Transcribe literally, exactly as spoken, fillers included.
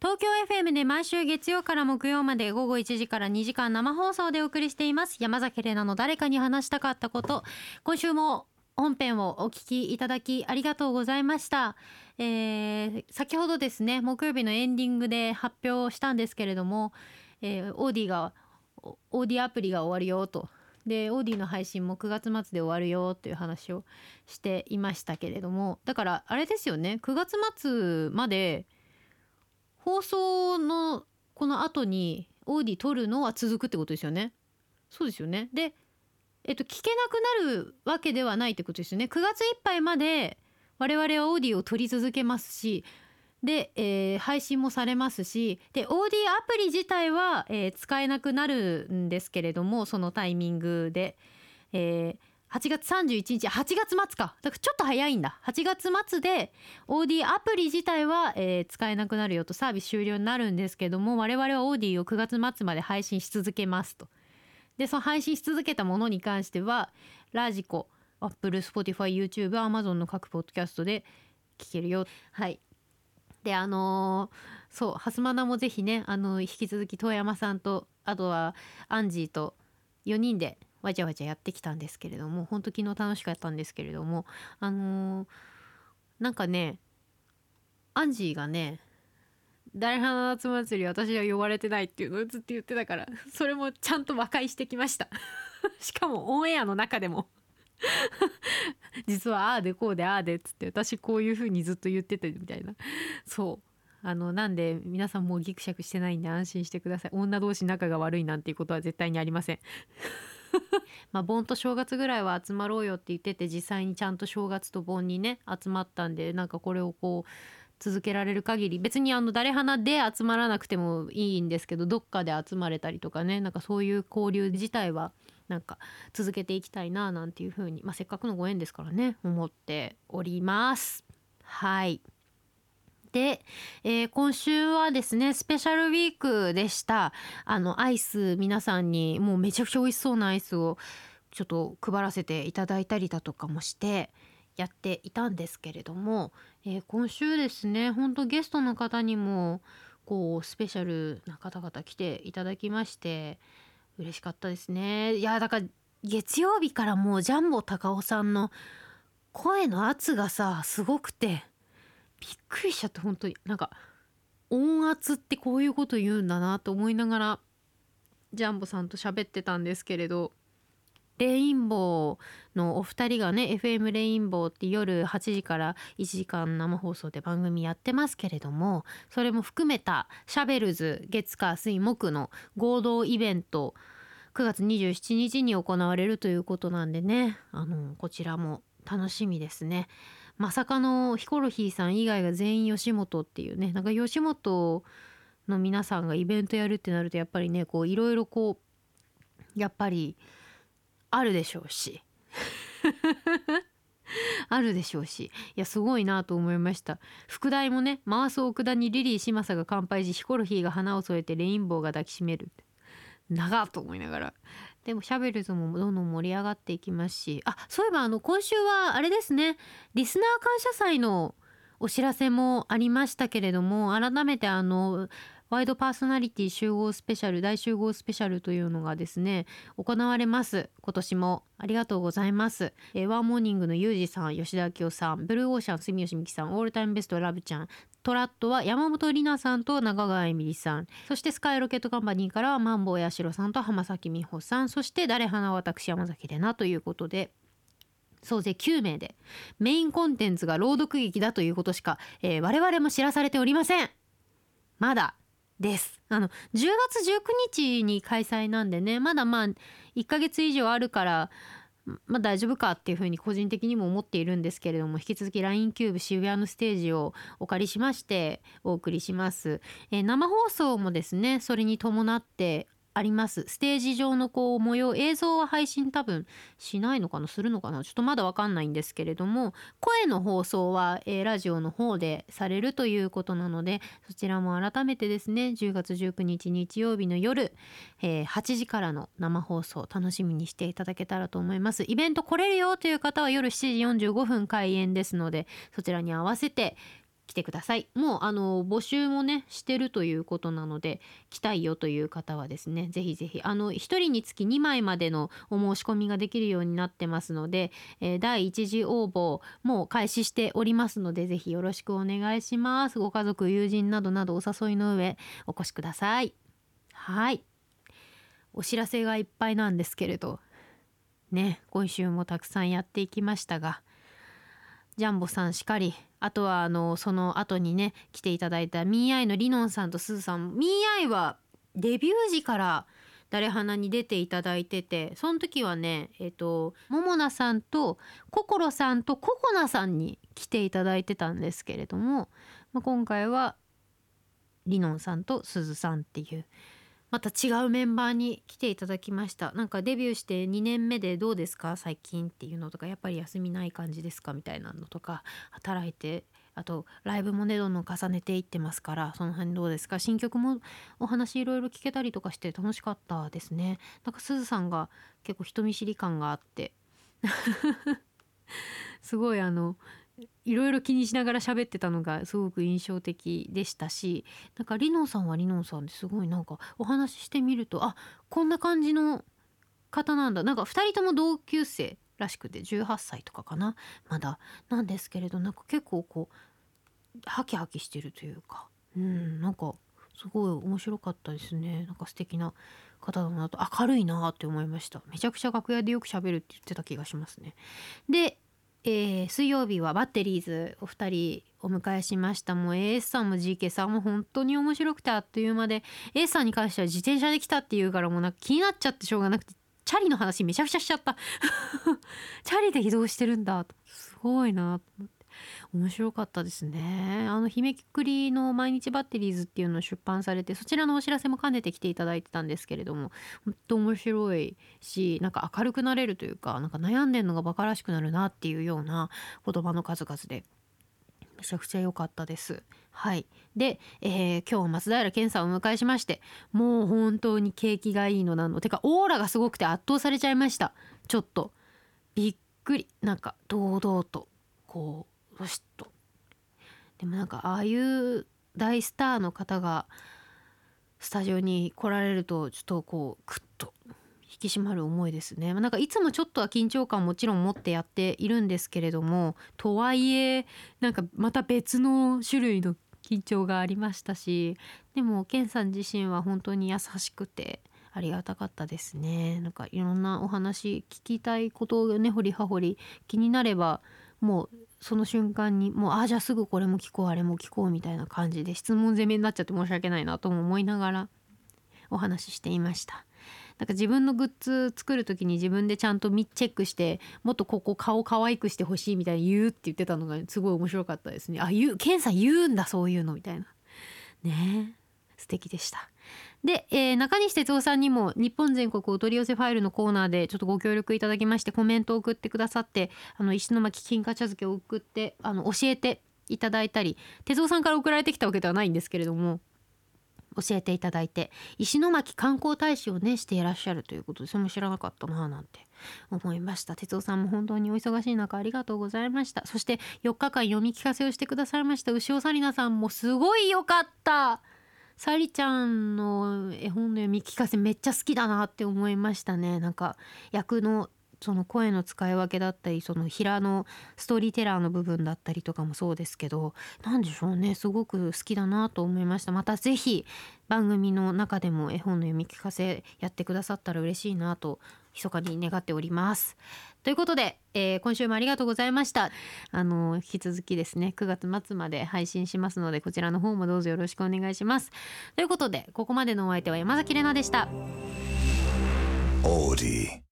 東京 エフエム で毎週月曜から木曜まで午後いちじからにじかん生放送でお送りしています山崎怜奈の誰かに話したかったこと。今週も本編をお聞きいただきありがとうございました。えー、先ほどですね木曜日のエンディングで発表したんですけれども、えー、オーディがオーディアプリが終わるよと、でオーディの配信もくがつ末で終わるよという話をしていましたけれども、だからあれですよね、くがつ末まで放送のこの後にオーディ撮るのは続くってことですよね。そうですよね。で、えっと、聞けなくなるわけではないってことですよね。くがついっぱいまで我々はオーディを撮り続けますし、で、えー配信もされますし、でオーディアプリ自体は、えー使えなくなるんですけれども、そのタイミングで、えーはちがつさんじゅういちにち、はちがつ末か、だからちょっと早いんだ。はちがつ末でオーディアプリ自体は、えー使えなくなるよと、サービス終了になるんですけども、我々はオーディをくがつ末まで配信し続けますと。でその配信し続けたものに関してはラジコ、アップル、スポティファイ、YouTube、アマゾンの各ポッドキャストで聞けるよ。はい。であのーそうハスマナもぜひね、あの引き続き遠山さんと、あとはアンジーとよにんでわちゃわちゃやってきたんですけれども、本当昨日楽しかったんですけれども、あのーなんかね、アンジーがね、誰花夏祭り私は呼ばれてないっていうのをずっと言ってたから、それもちゃんと和解してきましたしかもオンエアの中でも実はああでこうでああでっつって、私こういう風にずっと言っててみたいな。そうあのなんで皆さんもうギクシャクしてないんで安心してください。女同士仲が悪いなんていうことは絶対にありませんまあ盆と正月ぐらいは集まろうよって言ってて、実際にちゃんと正月と盆にね集まったんで、なんかこれをこう続けられる限り、別にあの誰花で集まらなくてもいいんですけど、どっかで集まれたりとかね、なんかそういう交流自体はなんか続けていきたいななんていう風に、まあ、せっかくのご縁ですからね思っております。はい。で、えー今週はですねスペシャルウィークでした。あのアイス、皆さんにもうめちゃくちゃ美味しそうなアイスをちょっと配らせていただいたりだとかもしてやっていたんですけれども、えー今週ですね本当ゲストの方にもこうスペシャルな方々来ていただきまして嬉しかったですね。いやだから月曜日からもうジャンボ高尾さんの声の圧がさすごくてびっくりしちゃって、本当になんか音圧ってこういうこと言うんだなと思いながらジャンボさんと喋ってたんですけれど、レインボーのお二人がね エフエム レインボーって夜はちじからいちじかん生放送で番組やってますけれども、それも含めたシャベルズ月火水木の合同イベントくがつにじゅうしちにちに行われるということなんでね、あのこちらも楽しみですね。まさかのヒコロヒーさん以外が全員吉本っていうね、なんか吉本の皆さんがイベントやるってなるとやっぱりねこういろいろこうやっぱりあるでしょうしあるでしょうし、いやすごいなと思いました。副題もね、回す奥田にリリー嶋佐が乾杯しヒコロヒーが花を添えてレインボーが抱きしめる、長っと思いながら、でもシャベルズもどんどん盛り上がっていきますし、あそういえばあの今週はあれですね、リスナー感謝祭のお知らせもありましたけれども、改めてあのワイドパーソナリティ集合スペシャル、大集合スペシャルというのがですね行われます。今年もありがとうございます。えーワンモーニングのユージさん、吉田明夫さん、ブルーオーシャン住吉美希さん、オールタイムベストラブちゃん、トラットは山本里奈さんと中川恵美里さん、そしてスカイロケットカンパニーからはマンボウヤシロさんと浜崎美穂さん、そして誰花私山崎怜奈ということで総勢きゅうめいで、メインコンテンツが朗読劇だということしか、えー我々も知らされておりません。まだです。あのじゅうがつじゅうくにちに開催なんでね、まだまあいっかげつ以上あるからまあ大丈夫かっていうふうに個人的にも思っているんですけれども、引き続き ライン キューブ渋谷のステージをお借りしましてお送りします。えー生放送もですねそれに伴ってあります。ステージ上のこう模様、映像は配信多分しないのかな、するのかな、ちょっとまだわかんないんですけれども、声の放送は、えーラジオの方でされるということなので、そちらも改めてですねじゅうがつじゅうくにち日曜日の夜、えーはちじからの生放送楽しみにしていただけたらと思います。イベント来れるよという方は夜しちじよんじゅうごふん開演ですので、そちらに合わせて来てください。もうあの募集もねしてるということなので、来たいよという方はですね、ぜひぜひあのひとりにつきにまいまでのお申し込みができるようになってますので、えー、だいいち次応募もう開始しておりますので、ぜひよろしくお願いします。ご家族友人などなどお誘いの上お越しください。はい、お知らせがいっぱいなんですけれどね、今週もたくさんやっていきましたが、ジャンボさんしかり、あとはあのその後にね来ていただいたミーアイのリノンさんとスーさん。ミーアイはデビュー時から誰花に出ていただいてて、その時はねえっとももなさんとココロさんとココナさんに来ていただいてたんですけれども、まあ、今回はリノンさんとスズさんっていうまた違うメンバーに来ていただきました。なんかデビューしてにねんめでどうですか最近っていうのとか、やっぱり休みない感じですかみたいなのとか、働いて、あとライブもねどんどん重ねていってますから、その辺どうですか。新曲もお話いろいろ聞けたりとかして楽しかったですね。なんかすずさんが結構人見知り感があってすごいあのいろいろ気にしながら喋ってたのがすごく印象的でしたし、なんかリノンさんはリノンさんですごいなんかお話ししてみると、あ、こんな感じの方なんだ。なんかふたりとも同級生らしくてじゅうはっさいとかかな、まだなんですけれど、なんか結構こうハキハキしてるというか、うんなんかすごい面白かったですね。なんか素敵な方だなと、明るいなって思いました。めちゃくちゃ楽屋でよく喋るって言ってた気がしますね。でえー、水曜日はバッテリーズお二人お迎えしました。もう エーエス さんも ジーケー さんも本当に面白くてあっという間で、 エーエス さんに関しては自転車で来たっていうからもうなんか気になっちゃってしょうがなくて、チャリの話めちゃくちゃしちゃったチャリで移動してるんだと、すごいなと思って、面白かったですね。あの姫くりの毎日バッテリーズっていうのを出版されて、そちらのお知らせも兼ねて来ていただいてたんですけれども、本当面白いし、なんか明るくなれるというか、なんか悩んでんのがバカらしくなるなっていうような言葉の数々でめちゃくちゃ良かったです。はい。で、えー、今日松平健さんをお迎えしまして、もう本当に景気がいいのなんの、てかオーラがすごくて圧倒されちゃいました。ちょっとびっくり、なんか堂々とこうよしと。でもなんかああいう大スターの方がスタジオに来られるとちょっとこうクッと引き締まる思いですね。なんかいつもちょっとは緊張感もちろん持ってやっているんですけれども、とはいえなんかまた別の種類の緊張がありましたし、でも健さん自身は本当に優しくてありがたかったですね。なんかいろんなお話聞きたいことをね掘り葉掘り気になればもうその瞬間にもうあじゃあすぐこれも聞こうあれも聞こうみたいな感じで質問攻めになっちゃって申し訳ないなとも思いながらお話ししていました。なんか自分のグッズ作る時に自分でちゃんとチェックしてもっとここ顔可愛くしてほしいみたいに言うって言ってたのがすごい面白かったですね。あ、言うケンさん言うんだそういうのみたいなね、素敵でした。で、えー、中西哲夫さんにも日本全国お取り寄せファイルのコーナーでちょっとご協力いただきましてコメントを送ってくださって、あの石巻金華茶漬けを送ってあの教えていただいたり、哲夫さんから送られてきたわけではないんですけれども教えていただいて、石巻観光大使をねしていらっしゃるということで、それも知らなかったななんて思いました。哲夫さんも本当にお忙しい中ありがとうございました。そしてよっかかん読み聞かせをしてくださいました牛尾紗理奈さんもすごい良かった。さりちゃんの絵本の読み聞かせめっちゃ好きだなって思いましたね。なんか役のその声の使い分けだったり、その平のストーリーテラーの部分だったりとかもそうですけど、なんでしょうね、すごく好きだなと思いました。またぜひ番組の中でも絵本の読み聞かせやってくださったら嬉しいなと密かに願っております。ということで、えー、今週もありがとうございました。あの引き続きですねくがつ末まで配信しますので、こちらの方もどうぞよろしくお願いします。ということでここまでのお相手は山崎怜奈でした。オーディ